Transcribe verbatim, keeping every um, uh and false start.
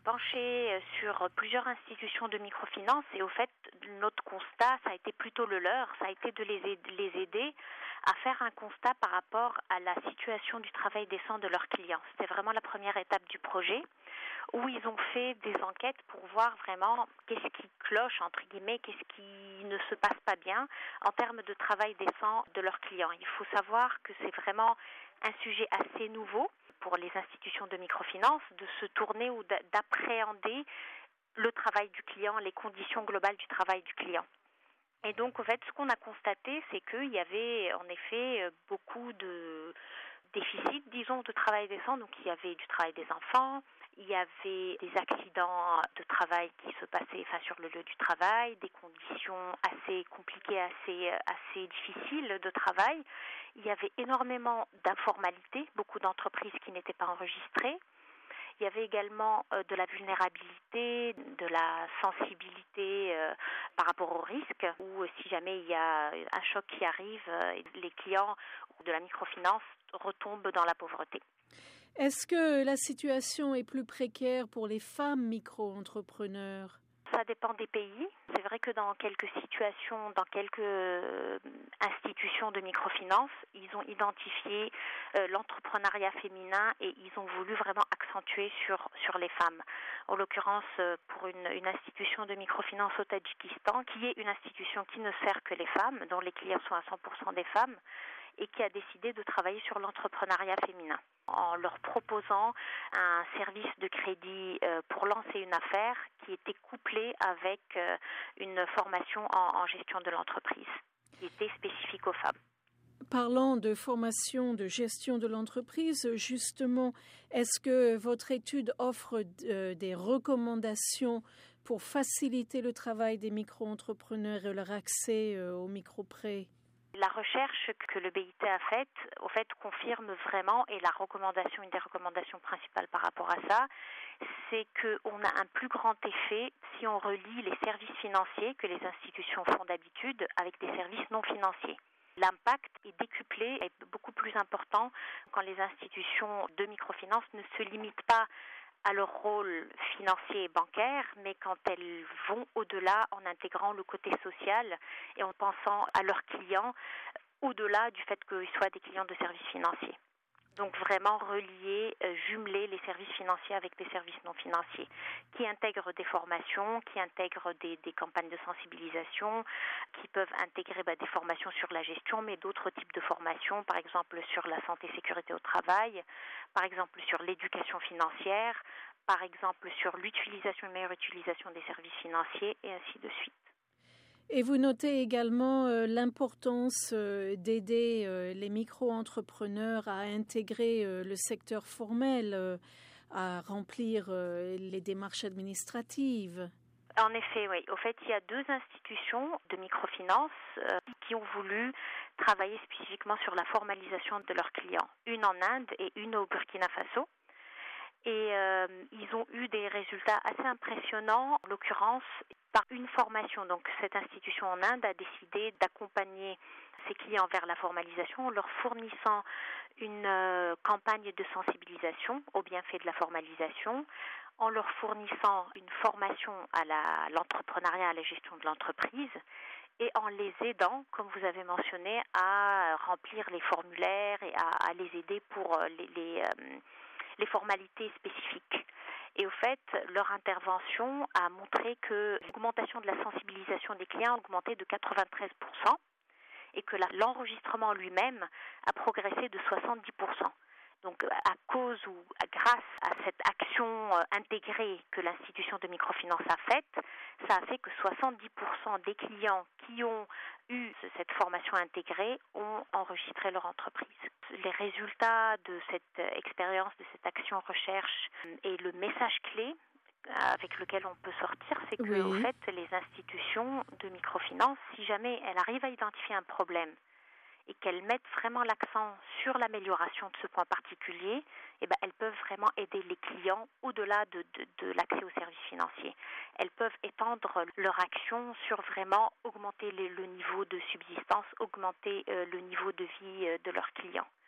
penché sur plusieurs institutions de microfinance et au fait, notre constat, ça a été plutôt le leur, ça a été de les aider, les aider à faire un constat par rapport à la situation du travail décent de leurs clients. C'était vraiment la première étape du projet où ils ont fait des enquêtes pour voir vraiment qu'est-ce qui cloche, entre guillemets, qu'est-ce qui ne se passe pas bien en termes de travail décent de leurs clients. Il faut savoir que c'est vraiment un sujet assez nouveau pour les institutions de microfinance de se tourner ou d'appréhender le travail du client, les conditions globales du travail du client. Et donc, en fait, ce qu'on a constaté, c'est qu'il y avait en effet beaucoup de déficits, disons, de travail décent. Donc, il y avait du travail des enfants, il y avait des accidents de travail qui se passaient enfin, sur le lieu du travail, des conditions assez compliquées, assez, assez difficiles de travail. Il y avait énormément d'informalités, beaucoup d'entreprises qui n'étaient pas enregistrées. Il y avait également euh, de la vulnérabilité, de la sensibilité euh, par rapport au risque, où euh, si jamais il y a un choc qui arrive, euh, les clients de la microfinance retombent dans la pauvreté. Est-ce que la situation est plus précaire pour les femmes micro-entrepreneurs ? Ça dépend des pays. C'est vrai que dans quelques situations, dans quelques institutions de microfinance, ils ont identifié euh, l'entrepreneuriat féminin et ils ont voulu vraiment accentuer sur sur les femmes. En l'occurrence, euh, pour une, une institution de microfinance au Tadjikistan, qui est une institution qui ne sert que les femmes, dont les clients sont à cent pour cent des femmes, et qui a décidé de travailler sur l'entrepreneuriat féminin en leur proposant un service de crédit euh, pour lancer une affaire qui était couplé avec euh, une formation en, en gestion de l'entreprise qui était spécifique aux femmes. Parlant de formation de gestion de l'entreprise, justement, est-ce que votre étude offre euh, des recommandations pour faciliter le travail des micro-entrepreneurs et leur accès euh, aux micro-prêts ? La recherche que le B I T a faite, au fait, confirme vraiment, et la recommandation, une des recommandations principales par rapport à ça, c'est qu'on a un plus grand effet si on relie les services financiers que les institutions font d'habitude avec des services non financiers. L'impact est décuplé, est beaucoup plus important quand les institutions de microfinance ne se limitent pas à leur rôle financier et bancaire, mais quand elles vont au-delà en intégrant le côté social et en pensant à leurs clients au-delà du fait qu'ils soient des clients de services financiers. Donc vraiment relier, euh, jumeler les services financiers avec des services non financiers qui intègrent des formations, qui intègrent des, des campagnes de sensibilisation, qui peuvent intégrer bah, des formations sur la gestion, mais d'autres types de formations, par exemple sur la santé et sécurité au travail, par exemple sur l'éducation financière, par exemple sur l'utilisation et meilleure utilisation des services financiers et ainsi de suite. Et vous notez également euh, l'importance euh, d'aider euh, les micro-entrepreneurs à intégrer euh, le secteur formel, euh, à remplir euh, les démarches administratives. En effet, oui. Au fait, il y a deux institutions de microfinance euh, qui ont voulu travailler spécifiquement sur la formalisation de leurs clients. Une en Inde et une au Burkina Faso. Et euh, ils ont eu des résultats assez impressionnants, en l'occurrence par une formation. Donc cette institution en Inde a décidé d'accompagner ses clients vers la formalisation en leur fournissant une euh, campagne de sensibilisation aux bienfaits de la formalisation, en leur fournissant une formation à, la, à l'entrepreneuriat, à la gestion de l'entreprise, et en les aidant, comme vous avez mentionné, à remplir les formulaires et à, à les aider pour les, les euh, les formalités spécifiques. Et au fait, leur intervention a montré que l'augmentation de la sensibilisation des clients a augmenté de quatre-vingt-treize pour cent et que la, l'enregistrement lui-même a progressé de soixante-dix pour cent. Donc, à cause ou grâce à cette action intégrée que l'institution de microfinance a faite, ça a fait que soixante-dix pour cent des clients qui ont eu cette formation intégrée ont enregistré leur entreprise. Les résultats de cette expérience, de cette action recherche et le message clé avec lequel on peut sortir, c'est que, oui. Au fait, les institutions de microfinance, si jamais elles arrivent à identifier un problème et qu'elles mettent vraiment l'accent sur l'amélioration de ce point particulier, eh ben, elles peuvent vraiment aider les clients au-delà de, de, de l'accès aux services financiers. Elles peuvent étendre leur action sur vraiment augmenter le, le niveau de subsistance, augmenter euh, le niveau de vie euh, de leurs clients.